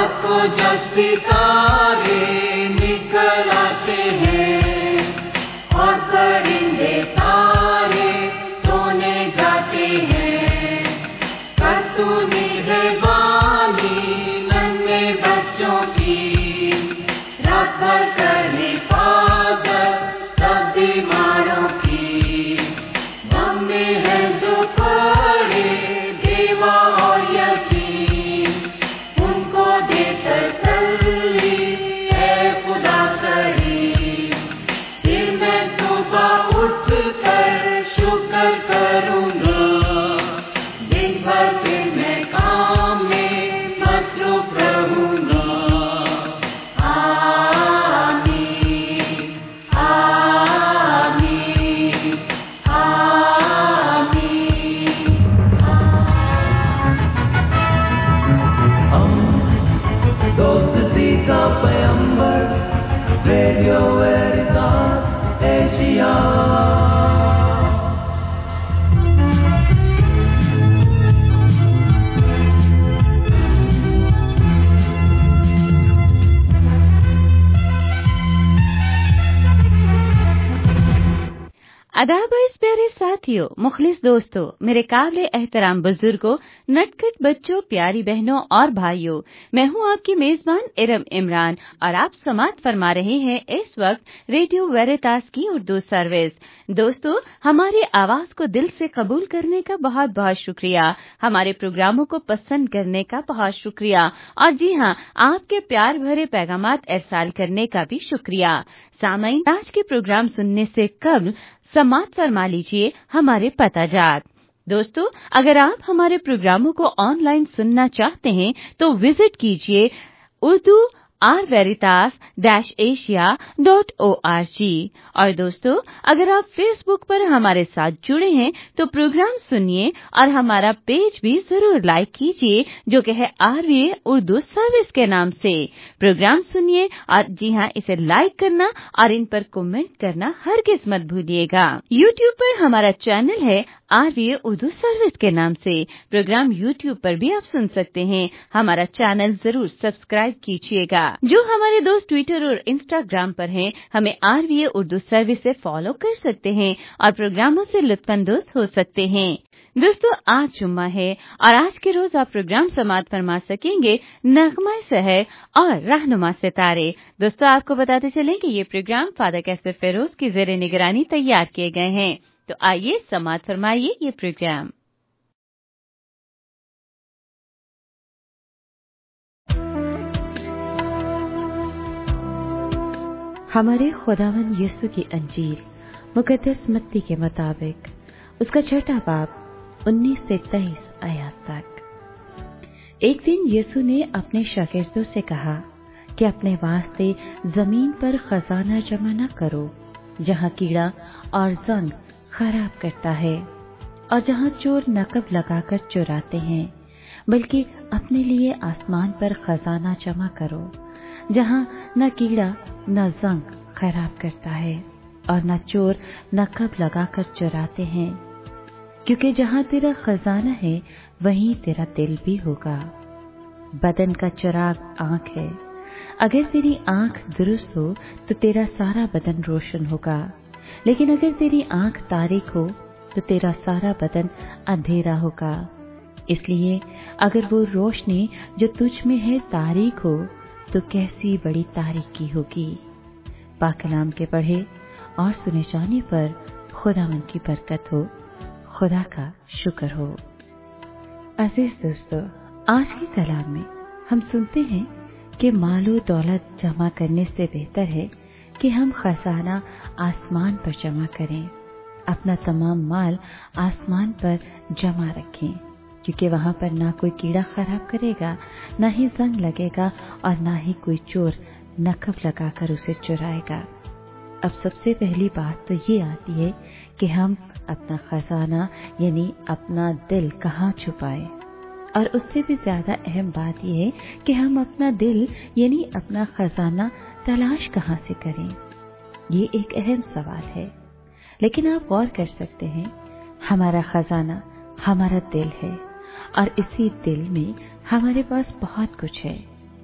रातों जब सितारे निकल आते हैं और परिंदे सारे सोने जाते हैं, कर तू निगहबानी नन्हे बच्चों की, रात भर कर हिफाजत सब बीमारों की। गम में है जो पड़े देवा और यतीम, उनको दे तसल्ली है खुदा करीम। फिर मैं सुबह उठ कर शुक्र करूँगा, दिन भर फिर मैं काम में मसरूफ रहूँगा। दोस्ती का पैगंबर रेडियो वेरितास एशिया। आदाब इस प्यारे साथियों, मुखलिस दोस्तों, मेरे काबिले एहतराम बुजुर्गों, नटखट बच्चों, प्यारी बहनों और भाइयों, मैं हूं आपकी मेजबान इरम इमरान और आप समाअत फरमा रहे हैं इस वक्त रेडियो वेरितास की उर्दू सर्विस। दोस्तों, हमारी आवाज को दिल से कबूल करने का बहुत बहुत शुक्रिया, हमारे प्रोग्रामों को पसंद करने का बहुत शुक्रिया और जी हां, आपके प्यार भरे पैगामात इरसाल करने का भी शुक्रिया। सामईन, आज के प्रोग्राम सुनने से कबल समाअत फरमा लीजिए हमारे पताजात। दोस्तों, अगर आप हमारे प्रोग्रामों को ऑनलाइन सुनना चाहते हैं तो विजिट कीजिए urdu-asia.org। और दोस्तों, अगर आप फेसबुक पर हमारे साथ जुड़े हैं तो प्रोग्राम सुनिए और हमारा पेज भी जरूर लाइक कीजिए, जो कि है आरवीए उर्दू सर्विस के नाम से। प्रोग्राम सुनिए और जी हां, इसे लाइक करना और इन पर कमेंट करना हरगिज मत भूलिएगा। यूट्यूब पर हमारा चैनल है आरवीए उर्दू सर्विस के नाम से। प्रोग्राम यूट्यूब पर भी आप सुन सकते हैं। हमारा चैनल जरूर सब्सक्राइब कीजिएगा। जो हमारे दोस्त ट्विटर और इंस्टाग्राम पर हैं, हमें आरवीए उर्दू सर्विस से फॉलो कर सकते हैं और प्रोग्रामों से लुत्फानंदोज हो सकते हैं। दोस्तों, आज जुम्मा है और आज के रोज आप प्रोग्राम समाअत फरमा सकेंगे नगमा सहर और रहनुमा सितारे। दोस्तों, आपको बताते चलें कि ये प्रोग्राम फादर कैसर फेरोज की ज़ेरे निगरानी तैयार किए गए हैं। तो आइए समाअत फरमाइए ये प्रोग्राम। हमारे खुदावन यीशु की अंजील मुकद्दस मत्ती के मुताबिक उसका 6वां बाब 19 से 23 आयत तक। एक दिन यीशु ने अपने शागिर्दों से कहा कि अपने वास्ते जमीन पर खजाना जमा न करो, जहाँ कीड़ा और जंग खराब करता है और जहाँ चोर नकब लगाकर चुराते हैं, बल्कि अपने लिए आसमान पर खजाना जमा करो, जहाँ न कीड़ा न जंग खराब करता है और न चोर नकब लगाकर चुराते हैं, क्योंकि जहाँ तेरा खजाना है वहीं तेरा दिल भी होगा। बदन का चिराग आंख है। अगर तेरी आंख दुरुस्त हो तो तेरा सारा बदन रोशन होगा, लेकिन अगर तेरी आंख तारीक हो तो तेरा सारा बदन अंधेरा होगा। इसलिए अगर वो रोशनी जो तुझ में है तारीक हो तो कैसी बड़ी तारीकी होगी। पाक कलाम के पढ़े और सुने जाने पर खुदावन की बरकत हो, खुदा का शुक्र हो। अजीज दोस्तों, आज के कलाम में हम सुनते हैं कि मालो दौलत जमा करने से बेहतर है कि हम खजाना आसमान पर जमा करें। अपना तमाम माल आसमान पर जमा रखें, क्योंकि वहां पर ना कोई कीड़ा खराब करेगा, ना ही जंग लगेगा और ना ही कोई चोर नकब लगाकर उसे चुराएगा। अब सबसे पहली बात तो ये आती है कि हम अपना खजाना यानी अपना दिल कहाँ छुपाएं, और उससे भी ज्यादा अहम बात यह है कि हम अपना दिल यानी अपना खजाना तलाश कहाँ से करें। ये एक अहम सवाल है, लेकिन आप गौर कर सकते हैं, हमारा खजाना हमारा दिल है और इसी दिल में हमारे पास बहुत कुछ है।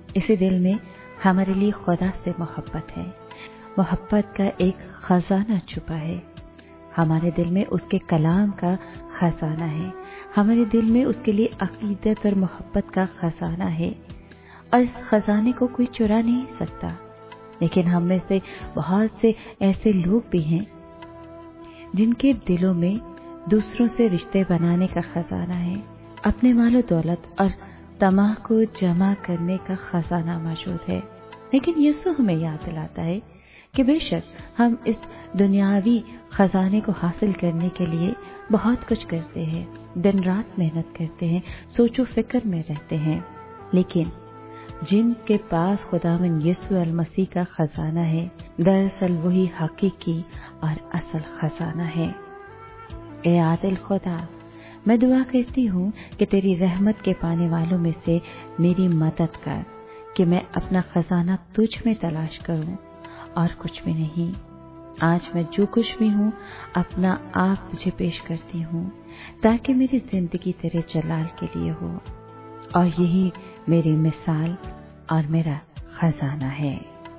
इसी दिल में हमारे लिए खुदा से मोहब्बत है। मोहब्बत का एक खजाना छुपा है। हमारे दिल में उसके कलाम का खजाना है। हमारे दिल में उसके लिए अकीदत और मोहब्बत का खजाना है, और इस खजाने को कोई चुरा नहीं सकता। लेकिन हम में से बहुत से ऐसे लोग भी हैं जिनके दिलों में दूसरों से रिश्ते बनाने का खजाना है, अपने मालो दौलत और तमा को जमा करने का खजाना मौजूद है। लेकिन यीशु हमें याद दिलाता है कि बेशक हम इस दुनियावी खजाने को हासिल करने के लिए बहुत कुछ करते हैं, दिन रात मेहनत करते हैं, सोचो फिक्र में रहते हैं, लेकिन जिनके पास खुदावंद यीशु अल मसीह का खजाना है, दरअसल वही हकीकी और असल खजाना है। ए आदिल खुदा, मैं दुआ करती हूँ कि तेरी रहमत के पाने वालों में से मेरी मदद कर कि मैं अपना खजाना तुझ में तलाश करूँ और कुछ भी नहीं। आज मैं जो कुछ भी हूँ अपना आप तुझे पेश करती हूँ, ताकि मेरी जिंदगी तेरे जलाल के लिए हो, और यही मेरी मिसाल और मेरा खजाना है।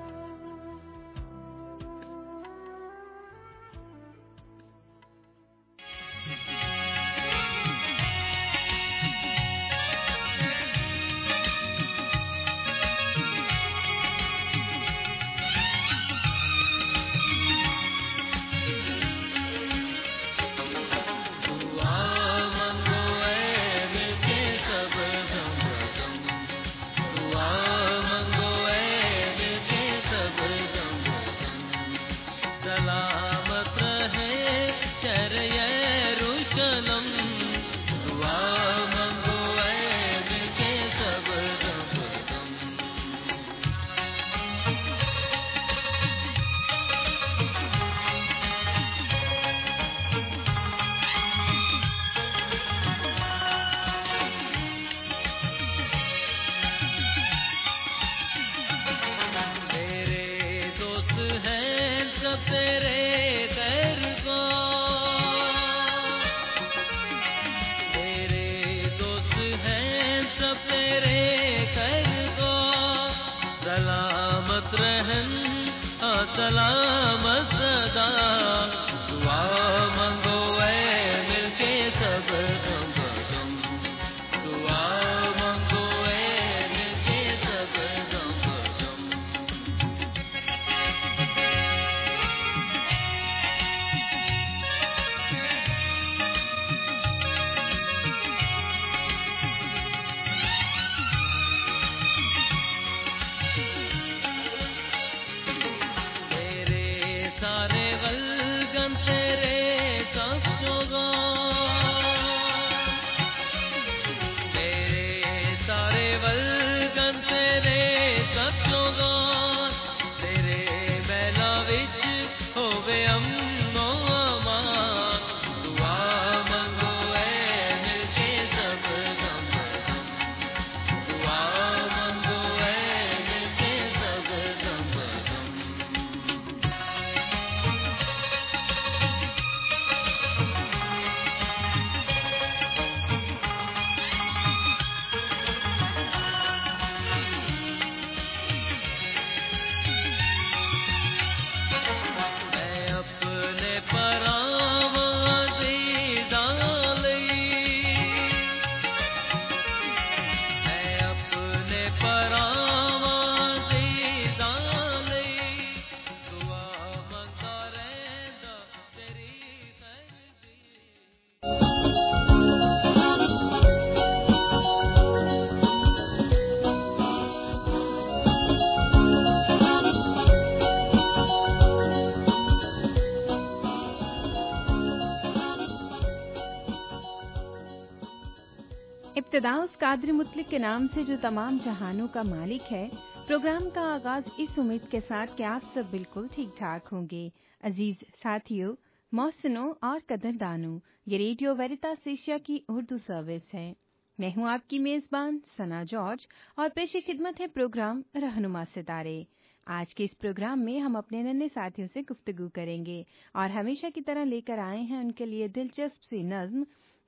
सलामत सदा दुआ मंगो ऐ मिलके सब गम, दुआ मंगो ऐ मिलके सब गम। इब्तिदा उस कादिर मुतलिक के नाम से जो तमाम जहानों का मालिक है। प्रोग्राम का आगाज इस उम्मीद के साथ कि आप सब बिल्कुल ठीक ठाक होंगे। अजीज साथियों, मौसनों और कदरदानों, ये रेडियो वेरितास एशिया की उर्दू सर्विस है। मैं हूं आपकी मेजबान सना जॉर्ज और पेशे खिदमत है प्रोग्राम रहनुमा सितारे। आज के इस प्रोग्राम में हम अपने नन्हे साथियों से गुफ्तगू करेंगे और हमेशा की तरह लेकर आए हैं उनके लिए दिलचस्प सी नज्म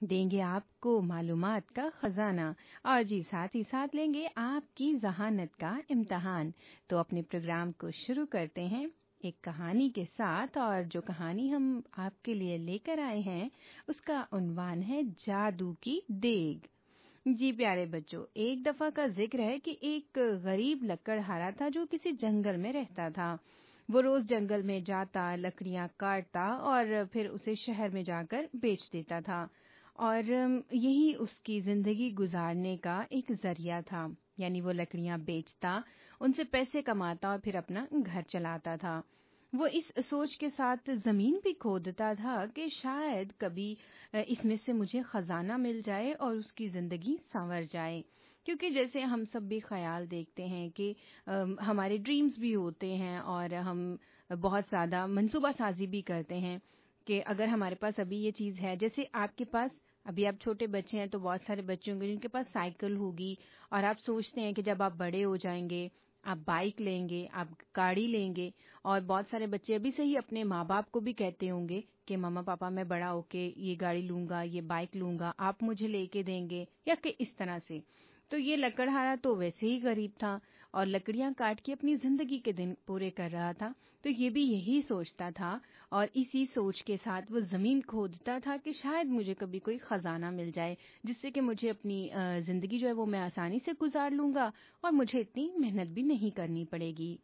دیں گے آپ کو معلومات کا خزانہ اور جی ساتھ ہی ساتھ لیں گے آپ کی ذہانت کا امتحان. تو اپنے پروگرام کو شروع کرتے ہیں ایک کہانی کے ساتھ، اور جو کہانی ہم آپ کے لیے لے کر آئے ہیں اس کا عنوان ہے جادو کی دیگ. جی پیارے بچوں، ایک دفعہ کا ذکر ہے کہ ایک غریب لکڑہارا تھا جو کسی جنگل میں رہتا تھا. وہ روز جنگل میں جاتا، لکڑیاں کاٹتا اور پھر اسے شہر میں جا کر بیچ دیتا تھا، اور یہی اس کی زندگی گزارنے کا ایک ذریعہ تھا. یعنی وہ لکڑیاں بیچتا، ان سے پیسے کماتا اور پھر اپنا گھر چلاتا تھا. وہ اس سوچ کے ساتھ زمین بھی کھودتا تھا کہ شاید کبھی اس میں سے مجھے خزانہ مل جائے اور اس کی زندگی سنور جائے. کیونکہ جیسے ہم سب بھی خیال دیکھتے ہیں کہ ہمارے ڈریمز بھی ہوتے ہیں اور ہم بہت زیادہ منصوبہ سازی بھی کرتے ہیں کہ اگر ہمارے پاس ابھی یہ چیز ہے، جیسے آپ کے پاس ابھی آپ چھوٹے بچے ہیں تو بہت سارے بچے ہوں گے جن کے پاس سائیکل ہوگی، اور آپ سوچتے ہیں کہ جب آپ بڑے ہو جائیں گے آپ بائک لیں گے، آپ گاڑی لیں گے. اور بہت سارے بچے ابھی سے ہی اپنے ماں باپ کو بھی کہتے ہوں گے کہ ماما پاپا میں بڑا ہو کے یہ گاڑی لوں گا، یہ بائک لوں گا، آپ مجھے لے کے دیں گے، یا کہ اس طرح سے. تو یہ لکڑہارا تو ویسے ہی غریب تھا اور لکڑیاں کاٹ کے اپنی زندگی کے دن پورے کر رہا تھا. تو یہ بھی یہی سوچتا تھا اور اسی سوچ کے ساتھ وہ زمین کھودتا تھا کہ شاید مجھے کبھی کوئی خزانہ مل جائے جس سے کہ مجھے اپنی زندگی جو ہے وہ میں آسانی سے گزار لوں گا اور مجھے اتنی محنت بھی نہیں کرنی پڑے گی.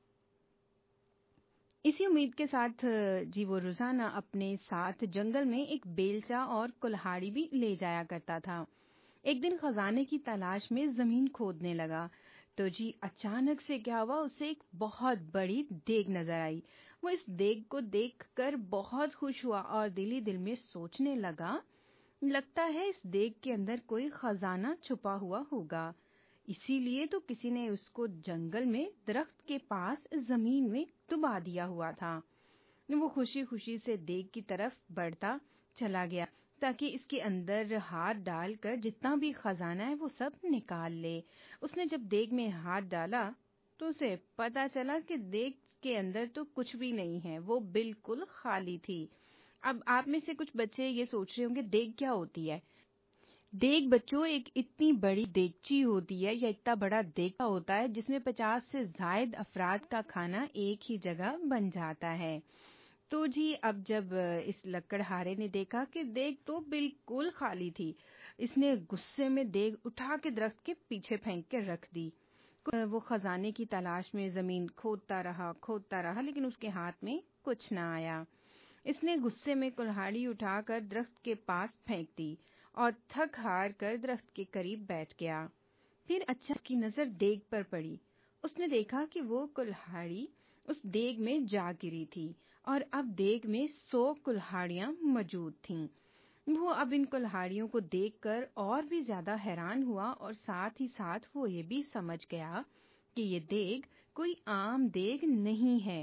اسی امید کے ساتھ جی وہ روزانہ اپنے ساتھ جنگل میں ایک بیلچا اور کلہاڑی بھی لے جایا کرتا تھا. ایک دن خزانے کی تلاش میں زمین کھودنے لگا تو جی اچانک سے کیا ہوا، اسے ایک بہت بڑی دیگ نظر آئی. وہ اس دیگ کو دیکھ کر بہت خوش ہوا اور دل ہی دل میں سوچنے لگا، لگتا ہے اس دیگ کے اندر کوئی خزانہ چھپا ہوا ہوگا. اسی لیے تو کسی نے اس کو جنگل میں درخت کے پاس زمین میں دبا دیا ہوا تھا. وہ خوشی خوشی سے دیگ کی طرف بڑھتا چلا گیا تاکہ اس کے اندر ہاتھ ڈال کر جتنا بھی خزانہ ہے وہ سب نکال لے. اس نے جب دیگ میں ہاتھ ڈالا تو اسے پتا چلا کہ دیگ کے اندر تو کچھ بھی نہیں ہے، وہ بالکل خالی تھی. اب آپ میں سے کچھ بچے یہ سوچ رہے ہوں گے دیگ کیا ہوتی ہے. دیگ بچوں ایک اتنی بڑی دیگچی ہوتی ہے یا اتنا بڑا دیگچا ہوتا ہے جس میں 50 سے زائد افراد کا کھانا ایک ہی جگہ بن جاتا ہے. تو جی اب جب اس لکڑہارے نے دیکھا کہ دیگ تو بالکل خالی تھی، اس نے غصے میں دیگ اٹھا کے درخت کے پیچھے پھینک کے رکھ دی. وہ خزانے کی تلاش میں زمین کھودتا رہا لیکن اس کے ہاتھ میں کچھ نہ آیا. اس نے غصے میں کلہاڑی اٹھا کر درخت کے پاس پھینک دی اور تھک ہار کر درخت کے قریب بیٹھ گیا. پھر اچانک کی نظر دیگ پر پڑی. اس نے دیکھا کہ وہ کلہاڑی اس دیگ میں جا گری تھی اور اب دیگ میں 100 کلہاڑیاں موجود تھیں. وہ اب ان کلہاڑیوں کو دیکھ کر اور بھی زیادہ حیران ہوا اور ساتھ ہی ساتھ وہ یہ بھی سمجھ گیا کہ یہ دیگ کوئی عام دیگ نہیں ہے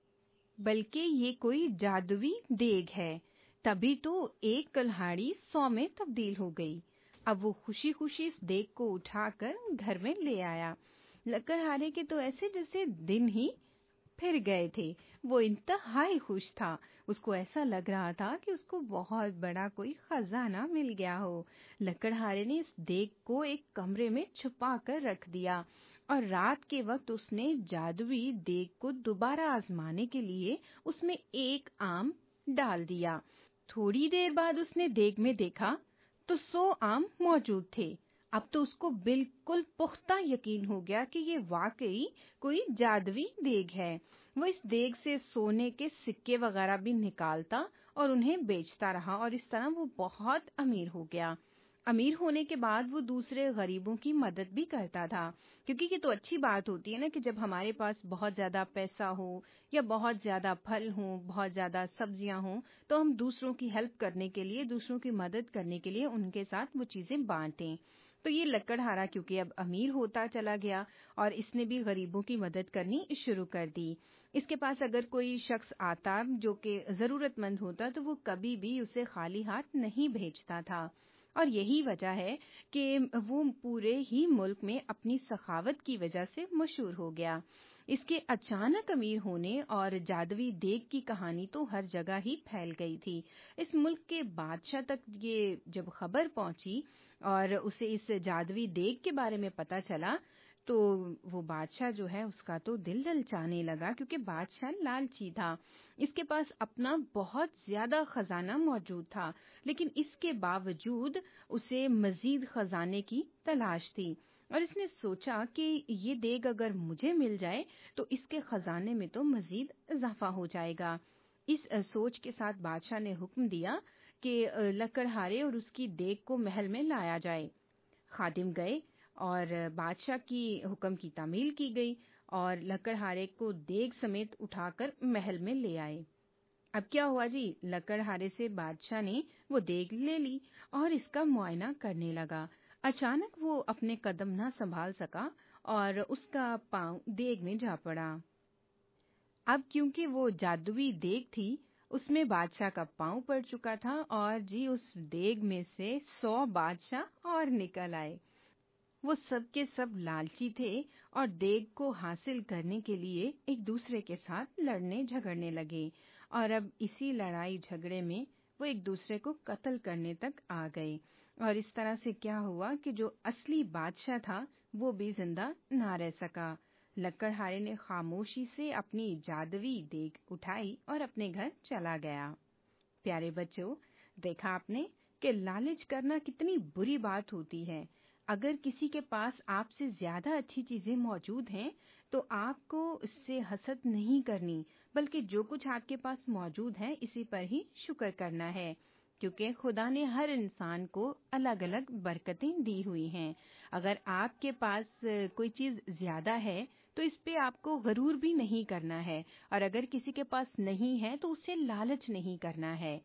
بلکہ یہ کوئی جادوئی دیگ ہے. تبھی تو ایک کلہاڑی 100 میں تبدیل ہو گئی. اب وہ خوشی خوشی اس دیگ کو اٹھا کر گھر میں لے آیا. لکڑہارے کے تو ایسے جیسے دن ہی پھر گئے تھے. وہ انتہائی خوش تھا. اس کو ایسا لگ رہا تھا کہ اس کو بہت بڑا کوئی خزانہ مل گیا ہو. لکڑہارے نے اس دیگ کو ایک کمرے میں چھپا کر رکھ دیا اور رات کے وقت اس نے جادوئی دیگ کو دوبارہ آزمانے کے لیے اس میں ایک آم ڈال دیا. تھوڑی دیر بعد اس نے دیگ میں دیکھا تو 100 آم موجود تھے. اب تو اس کو بالکل پختہ یقین ہو گیا کہ یہ واقعی کوئی جادوئی دیگ ہے. وہ اس دیگ سے سونے کے سکے وغیرہ بھی نکالتا اور انہیں بیچتا رہا اور اس طرح وہ بہت امیر ہو گیا. امیر ہونے کے بعد وہ دوسرے غریبوں کی مدد بھی کرتا تھا، کیونکہ یہ تو اچھی بات ہوتی ہے نا کہ جب ہمارے پاس بہت زیادہ پیسہ ہو یا بہت زیادہ پھل ہوں، بہت زیادہ سبزیاں ہوں تو ہم دوسروں کی ہیلپ کرنے کے لیے، دوسروں کی مدد کرنے کے لیے ان کے ساتھ وہ چیزیں بانٹیں. تو یہ لکڑہارا کیونکہ اب امیر ہوتا چلا گیا اور اس نے بھی غریبوں کی مدد کرنی شروع کر دی. اس کے پاس اگر کوئی شخص آتا جو کہ ضرورت مند ہوتا تو وہ کبھی بھی اسے خالی ہاتھ نہیں بھیجتا تھا. और यही वजह है कि वो पूरे ही मुल्क में अपनी सखावत की वजह से मशहूर हो गया। इसके अचानक अमीर होने और जादुई देग की कहानी तो हर जगह ही फैल गई थी। इस मुल्क के बादशाह तक ये जब खबर पहुंची और उसे इस जादुई देग के बारे में पता चला, तो वो बादशाह जो है उसका तो दिल ललचाने लगा, क्योंकि बादशाह लालची था। इसके पास अपना बहुत ज्यादा खजाना मौजूद था, लेकिन इसके बावजूद उसे मजीद खजाने की तलाश थी और इसने सोचा कि ये देग अगर मुझे मिल जाए तो इसके खजाने में तो मजीद इजाफा हो जाएगा। इस सोच के साथ बादशाह ने हुक्म दिया कि लकड़हारे और उसकी देग को महल में लाया जाए। खादिम गए और बादशाह की हुक्म की तामील की गई और लकड़हारे को देग समेत उठाकर महल में ले आए। अब क्या हुआ जी, लकड़हारे से बादशाह ने वो देग ले ली और इसका मुआयना करने लगा। अचानक वो अपने कदम न संभाल सका और उसका पांव देग में जा पड़ा। अब क्योंकि वो जादुई देग थी, उसमें बादशाह का पांव पड़ चुका था और जी उस देग में से 100 बादशाह और निकल आए। वो सब के सब लालची थे और देग को हासिल करने के लिए एक दूसरे के साथ लड़ने झगड़ने लगे और अब इसी लड़ाई झगड़े में वो एक दूसरे को कत्ल करने तक आ गए। और इस तरह से क्या हुआ कि जो असली बादशाह था वो भी जिंदा ना रह सका। लकड़हारे ने खामोशी से अपनी जादुई देग उठाई और अपने घर चला गया। प्यारे बच्चों, देखा आपने कि लालच करना कितनी बुरी बात होती है। अगर किसी के पास आपसे ज्यादा अच्छी चीजें मौजूद हैं तो आपको इससे हसद नहीं करनी, बल्कि जो कुछ आपके पास मौजूद है इसी पर ही शुक्र करना है, क्योंकि खुदा ने हर इंसान को अलग अलग बरकतें दी हुई हैं। अगर आपके पास कोई चीज ज्यादा है तो इस पे आपको गरूर भी नहीं करना है, और अगर किसी के पास नहीं है तो उससे लालच नहीं करना है।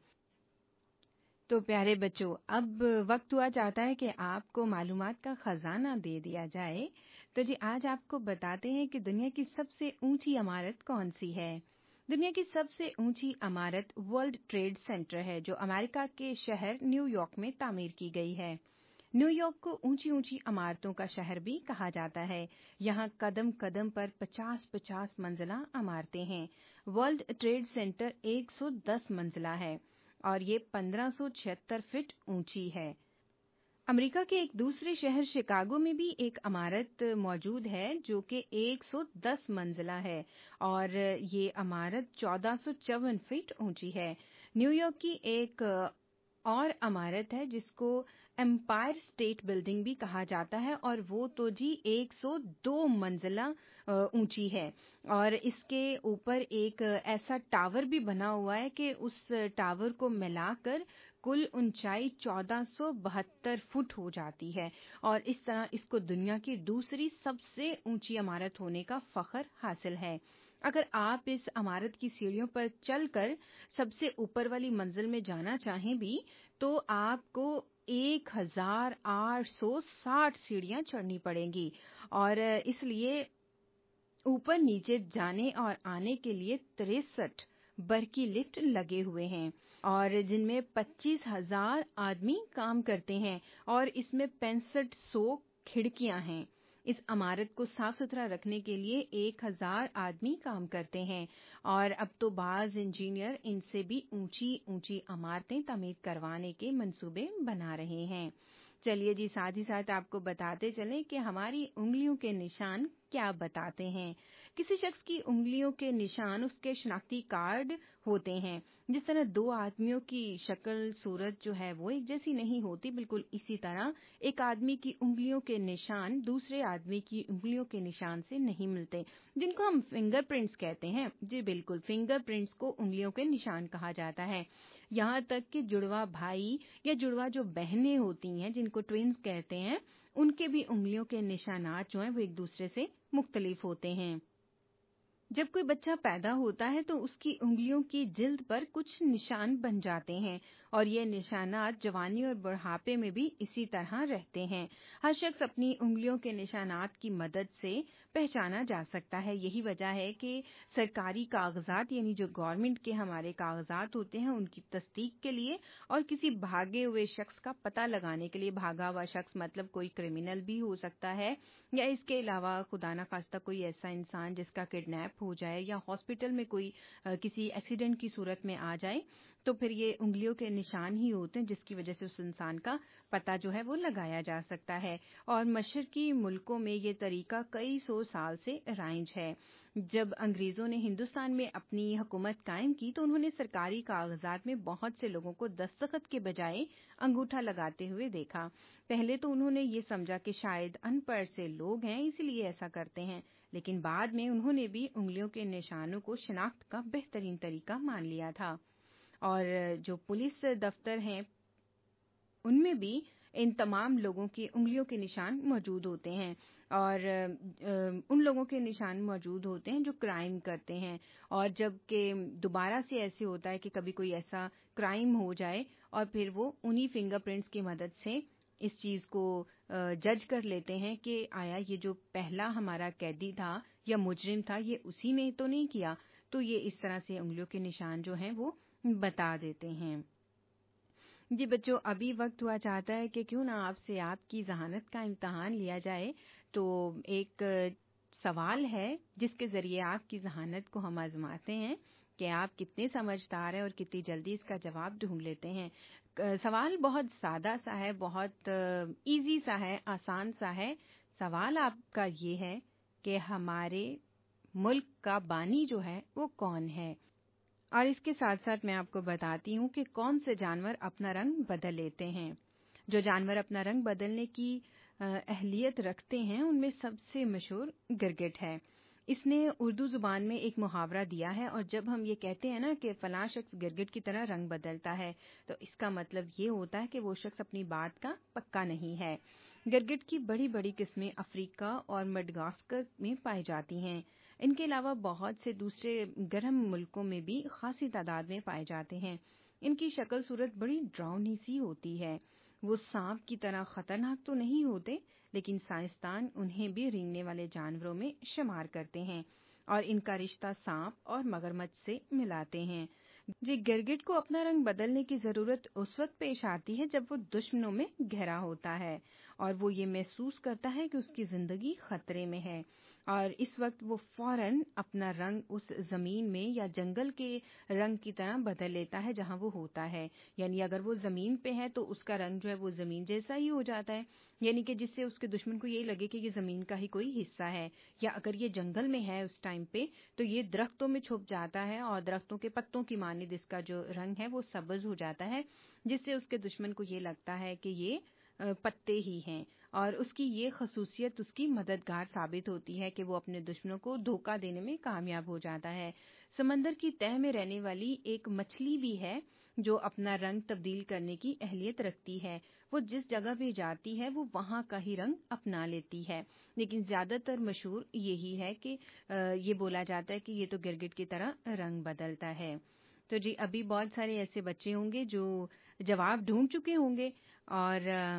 तो प्यारे बच्चों, अब वक्त हुआ चाहता है कि आपको मालूमात का खजाना दे दिया जाए। तो जी आज आपको बताते हैं कि दुनिया की सबसे ऊंची इमारत कौन सी है। दुनिया की सबसे ऊंची इमारत वर्ल्ड ट्रेड सेंटर है, जो अमेरिका के शहर न्यूयॉर्क में तामीर की गई है। न्यूयॉर्क को ऊंची ऊंची इमारतों का शहर भी कहा जाता है। यहाँ कदम कदम पर 50-50 मंजिला इमारतें हैं। वर्ल्ड ट्रेड सेंटर 110 मंजिला है और ये 1576 फीट ऊंची है। अमेरिका के एक दूसरे शहर शिकागो में भी एक इमारत मौजूद है जो कि 110 मंजिला है और ये इमारत 1454 फीट ऊंची है। न्यूयॉर्क की एक और इमारत है जिसको एम्पायर स्टेट बिल्डिंग भी कहा जाता है और वो तो जी 102 मंजिला ऊंची है और इसके ऊपर एक ऐसा टावर भी बना हुआ है कि उस टावर को मिलाकर कुल ऊंचाई 1472 फुट हो जाती है और इस तरह इसको दुनिया की दूसरी सबसे ऊंची इमारत होने का फख्र हासिल है। अगर आप इस इमारत की सीढ़ियों पर चलकर सबसे ऊपर वाली मंजिल में जाना चाहें भी तो आपको 1860 सीढ़ियां चढ़नी पड़ेंगी और इसलिए ऊपर नीचे जाने और आने के लिए 63 बरकी लिफ्ट लगे हुए हैं और जिनमें 25,000 आदमी काम करते हैं और इसमें 6500 खिड़कियां हैं। इस इमारत को साफ सुथरा रखने के लिए 1000 आदमी काम करते हैं और अब तो बाज इंजीनियर इनसे भी ऊंची ऊंची इमारतें तामीर करवाने के मंसूबे बना रहे हैं। चलिए जी, साथ ही साथ आपको बताते चलें कि हमारी उंगलियों के निशान क्या बताते हैं। किसी शख्स की उंगलियों के निशान उसके शनाख्ती कार्ड होते हैं। जिस तरह दो आदमियों की शक्ल सूरत जो है वो एक जैसी नहीं होती, बिल्कुल इसी तरह एक आदमी की उंगलियों के निशान दूसरे आदमी की उंगलियों के निशान से नहीं मिलते, जिनको हम फिंगरप्रिंट्स कहते हैं। जी बिल्कुल, फिंगरप्रिंट्स को उंगलियों के निशान कहा जाता है। यहाँ तक कि जुड़वा भाई या जुड़वा जो बहनें होती हैं जिनको ट्विन्स कहते हैं, उनके भी उंगलियों के निशानात जो हैं वो एक दूसरे से मुख्तलिफ होते हैं। जब कोई बच्चा पैदा होता है तो उसकी उंगलियों की जिल्द पर कुछ निशान बन जाते हैं और ये निशानात जवानी और बुढ़ापे में भी इसी तरह रहते हैं। हर शख्स अपनी उंगलियों के निशानात की मदद से पहचाना जा सकता है। यही वजह है कि सरकारी कागजात यानी जो गवर्नमेंट के हमारे कागजात होते हैं उनकी तस्दीक के लिए और किसी भागे हुए शख्स का पता लगाने के लिए, भागा हुआ शख्स मतलब कोई क्रिमिनल भी हो सकता है या इसके अलावा खुदा ना खास्ता कोई ऐसा इंसान जिसका किडनैप हो जाए या हॉस्पिटल में कोई किसी एक्सीडेंट की सूरत में आ जाए, तो फिर ये उंगलियों के निशान ही होते हैं जिसकी वजह से उस इंसान का पता जो है वो लगाया जा सकता है। और मशरकी मुल्कों में ये तरीका कई सौ साल से राइज है। जब अंग्रेजों ने हिंदुस्तान में अपनी हुकूमत कायम की तो उन्होंने सरकारी कागजात में बहुत से लोगों को दस्तखत के बजाय अंगूठा लगाते हुए देखा। पहले तो उन्होंने ये समझा कि शायद अनपढ़ से लोग हैं इसलिए ऐसा करते हैं, लेकिन बाद में उन्होंने भी उंगलियों के निशानों को शिनाख्त का बेहतरीन तरीका मान लिया था। और जो पुलिस दफ्तर हैं उनमें भी इन तमाम लोगों की उंगलियों के निशान मौजूद होते हैं और उन लोगों के निशान मौजूद होते हैं जो क्राइम करते हैं। और जब कि दोबारा से ऐसे होता है कि कभी कोई ऐसा क्राइम हो जाए और फिर वो उन्हीं फिंगरप्रिंट्स की मदद से इस चीज़ को जज कर लेते हैं कि आया ये जो पहला हमारा कैदी था या मुजरिम था ये उसी ने तो नहीं किया, तो ये इस तरह से उंगलियों के निशान जो हैं वो बता देते हैं। जी बच्चों, अभी वक्त हुआ चाहता है कि क्यों ना आपसे आपकी ज़हानत का इम्तहान लिया जाए। तो एक सवाल है जिसके ज़रिए आपकी ज़हानत को हम आजमाते हैं कि आप कितने समझदार हैं और कितनी जल्दी इसका जवाब ढूंढ लेते हैं। सवाल बहुत सादा सा है, बहुत इजी सा है, आसान सा है। सवाल आपका ये है कि हमारे मुल्क का बानी जो है वो कौन है। और इसके साथ साथ मैं आपको बताती हूँ कि कौन से जानवर अपना रंग बदल लेते हैं। जो जानवर अपना रंग बदलने की अहलियत रखते हैं उनमें सबसे मशहूर गिरगिट है। इसने उर्दू ज़ुबान में एक मुहावरा दिया है और जब हम ये कहते हैं ना कि फलां शख्स गिरगिट की तरह रंग बदलता है तो इसका मतलब ये होता है कि वो शख्स अपनी बात का पक्का नहीं है। गिरगिट की बड़ी बड़ी किस्में अफ्रीका और मडगास्कर में पाई जाती हैं। इनके अलावा बहुत से दूसरे गर्म मुल्कों में भी खासी तादाद में पाए जाते हैं। इनकी शक्ल सूरत बड़ी डरावनी सी होती है। वो सांप की तरह खतरनाक तो नहीं होते, लेकिन साइंसदान उन्हें भी रेंगने वाले जानवरों में शुमार करते हैं और इनका रिश्ता सांप और मगरमच्छ से मिलाते हैं। जी, गिरगिट को अपना रंग बदलने की जरूरत उस वक्त पेश आती है जब वो दुश्मनों में घिरा होता है और वो ये महसूस करता है कि उसकी जिंदगी खतरे में है और इस वक्त वो फौरन अपना रंग उस जमीन में या जंगल के रंग की तरह बदल लेता है जहां वो होता है। यानी अगर वो जमीन पे है तो उसका रंग जो है वो जमीन जैसा ही हो जाता है, यानी कि जिससे उसके दुश्मन को यही लगे कि ये जमीन का ही कोई हिस्सा है। या अगर ये जंगल में है उस टाइम पे तो ये दरख्तों में छुप जाता है और दरख्तों के पत्तों की मानिंद इसका जो रंग है वो सब्ज हो जाता है, जिससे उसके दुश्मन को ये लगता है कि ये पत्ते ही हैं। और उसकी ये खसूसियत उसकी मददगार साबित होती है कि वो अपने दुश्मनों को धोखा देने में कामयाब हो जाता है। समंदर की तह में रहने वाली एक मछली भी है जो अपना रंग तब्दील करने की अहलियत रखती है। वो जिस जगह पे जाती है वो वहां का ही रंग अपना लेती है, लेकिन ज्यादातर मशहूर यही है कि ये बोला जाता है कि ये तो गिरगिट की तरह रंग बदलता है। तो जी, अभी बहुत सारे ऐसे बच्चे होंगे जो जवाब ढूंढ चुके होंगे और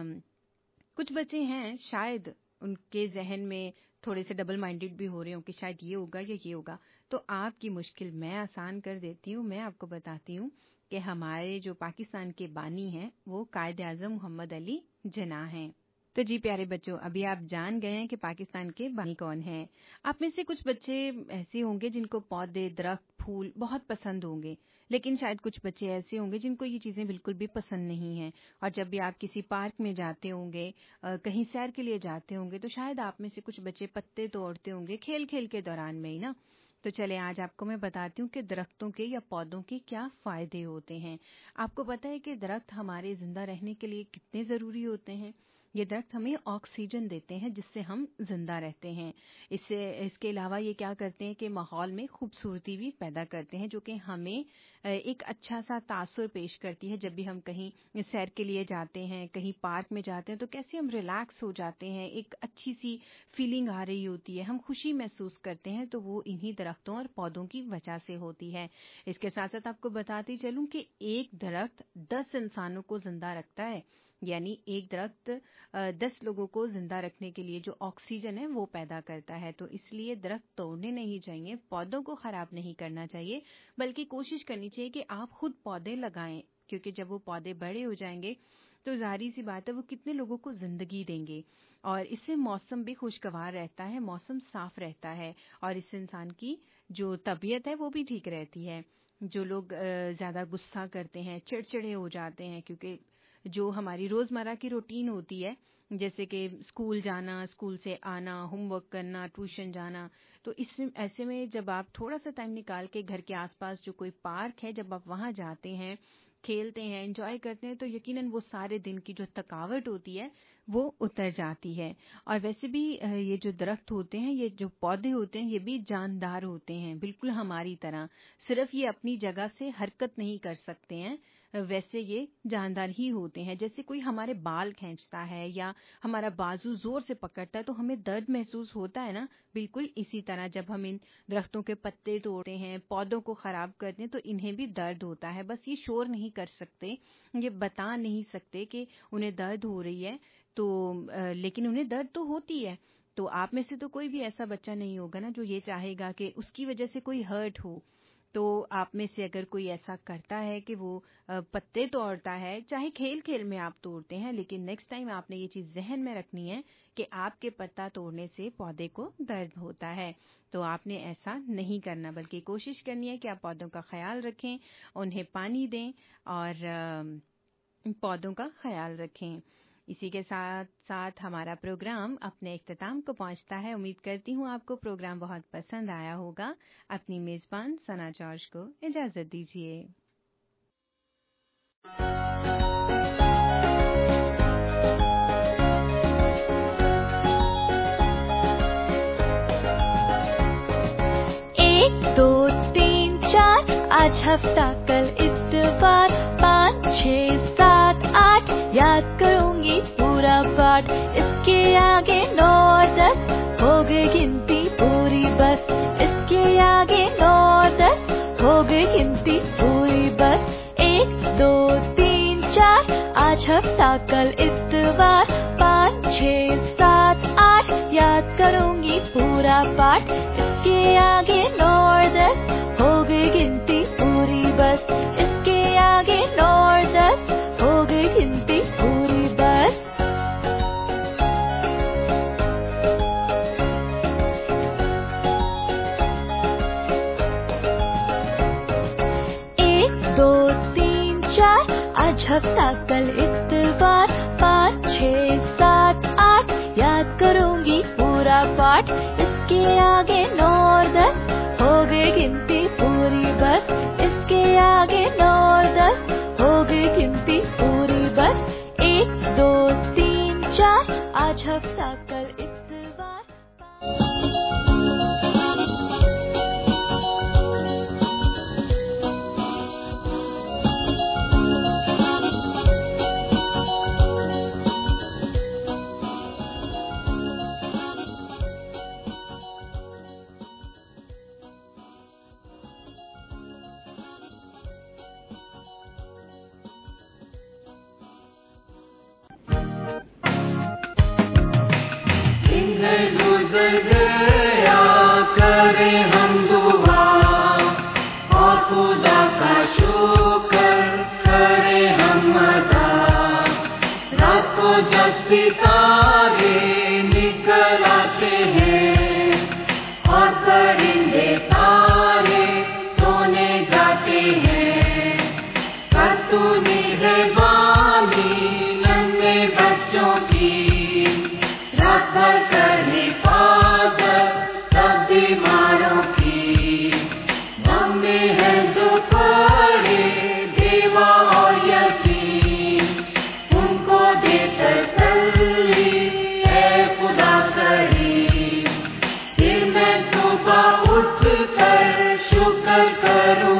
कुछ बच्चे हैं शायद उनके जहन में थोड़े से डबल माइंडेड भी हो रहे हो कि शायद ये होगा या ये होगा। तो आपकी मुश्किल मैं आसान कर देती हूँ। मैं आपको बताती हूँ कि हमारे जो पाकिस्तान के बानी हैं वो कायद आज़म मोहम्मद अली जिन्नाह हैं। तो जी प्यारे बच्चों, अभी आप जान गए हैं कि पाकिस्तान के बानी कौन हैं। आप में से कुछ बच्चे ऐसे होंगे जिनको पौधे, दरख्त, फूल बहुत पसंद होंगे, लेकिन शायद कुछ बच्चे ऐसे होंगे जिनको ये चीजें बिल्कुल भी पसंद नहीं हैं। और जब भी आप किसी पार्क में जाते होंगे, कहीं सैर के लिए जाते होंगे, तो शायद आप में से कुछ बच्चे पत्ते तोड़ते होंगे खेल खेल के दौरान में ही ना। तो चले आज आपको मैं बताती हूँ कि दरख्तों के या पौधों के क्या फायदे होते हैं। आपको पता है कि दरख्त हमारे जिंदा रहने के लिए कितने जरूरी होते हैं। ये दरख्त हमें ऑक्सीजन देते हैं जिससे हम जिंदा रहते हैं। इसके अलावा ये क्या करते हैं कि माहौल में खूबसूरती भी पैदा करते हैं, जो कि हमें एक अच्छा सा तासुर पेश करती है। जब भी हम कहीं सैर के लिए जाते हैं, कहीं पार्क में जाते हैं, तो कैसे हम रिलैक्स हो जाते हैं, एक अच्छी सी फीलिंग आ रही होती है, हम खुशी महसूस करते हैं, तो वो इन्हीं दरख्तों और पौधों की वजह से होती है। इसके साथ साथ आपको बताती चलूं कि एक दरख्त 10 इंसानों को जिंदा रखता है, यानी एक दरख्त 10 लोगों को जिंदा रखने के लिए जो ऑक्सीजन है वो पैदा करता है। तो इसलिए दरख्त तोड़ने नहीं चाहिए, पौधों को खराब नहीं करना चाहिए, बल्कि कोशिश करनी चाहिए कि आप खुद पौधे लगाएं, क्योंकि जब वो पौधे बड़े हो जाएंगे तो जाहिर सी बात है वो कितने लोगों को जिंदगी देंगे, और इससे मौसम भी खुशगवार रहता है, मौसम साफ रहता है, और इससे इंसान की जो तबीयत है वो भी ठीक रहती है। जो लोग ज्यादा गुस्सा करते हैं, चिड़चिड़े हो जाते हैं, क्योंकि जो हमारी रोजमर्रा की रूटीन होती है, जैसे कि स्कूल जाना, स्कूल से आना, होमवर्क करना, ट्यूशन जाना, तो ऐसे में जब आप थोड़ा सा टाइम निकाल के घर के आसपास जो कोई पार्क है, जब आप वहां जाते हैं, खेलते हैं, एंजॉय करते हैं, तो यकीनन वो सारे दिन की जो थकावट होती है वो उतर जाती है। और वैसे भी ये जो दरख्त होते हैं, ये जो पौधे होते हैं, ये भी जानदार होते हैं, बिल्कुल हमारी तरह। सिर्फ ये अपनी जगह से हरकत नहीं कर सकते हैं, वैसे ये जानदार ही होते हैं। जैसे कोई हमारे बाल खींचता है या हमारा बाजू जोर से पकड़ता है तो हमें दर्द महसूस होता है ना, बिल्कुल इसी तरह जब हम इन दरख्तों के पत्ते तोड़ते हैं, पौधों को खराब करते हैं, तो इन्हें भी दर्द होता है। बस ये शोर नहीं कर सकते, ये बता नहीं सकते कि उन्हें दर्द हो रही है, तो लेकिन उन्हें दर्द तो होती है। तो आप में से तो कोई भी ऐसा बच्चा नहीं होगा ना जो ये चाहेगा कि उसकी वजह से कोई हर्ट हो। तो आप में से अगर कोई ऐसा करता है कि वो पत्ते तोड़ता है, चाहे खेल खेल में आप तोड़ते हैं, लेकिन नेक्स्ट टाइम आपने ये चीज जहन में रखनी है कि आपके पत्ता तोड़ने से पौधे को दर्द होता है। तो आपने ऐसा नहीं करना, बल्कि कोशिश करनी है कि आप पौधों का ख्याल रखें, उन्हें पानी दें और पौधों का ख्याल रखें। इसी के साथ साथ हमारा प्रोग्राम अपने इख्तिताम को पहुंचता है। उम्मीद करती हूँ आपको प्रोग्राम बहुत पसंद आया होगा। अपनी मेजबान सना जॉर्ज को इजाजत दीजिए। एक दो तीन चार, आज हफ्ता कल इतवार, 5 6 7 8 याद करूंगी पूरा पाठ। इसके आगे 9 10 हो गई गिनती पूरी बस। इसके आगे 9 10 हो गई गिनती पूरी बस। 1 2 3 4, आज हफ्ता कल इतवार, 5 6 7 8 याद करूंगी पूरा पाठ। इसके आगे 9 10 हो गई गिनती पूरी बस। इसके आगे 9 10 हो गई गिनती पूरी बस। एक दो तीन चार, आज हफ्ता कल इतवार, 5 6 7 8 याद करूंगी पूरा पाठ। इसके आगे 9 10 हो गई गिनती पूरी बस। इसके आगे 9 10 हो गई गिनती पूरी बस। 1 2 3 4, आज हफ्ता कल इतवार। गुजर गया करें हम दुआ और खुदा का शुक्र करें हम अदा। रात को जब सितारे निकल आते हैं और परिंदे तारे सोने जाते हैं, कर तू निगहबानी नन्हे बच्चों की, रात भर कर हिफाजत सब बीमारों की। दम में है जो पड़े बेवा और यतीम, उनको दे तसल्ली صبح اٹھ کر شکر کروں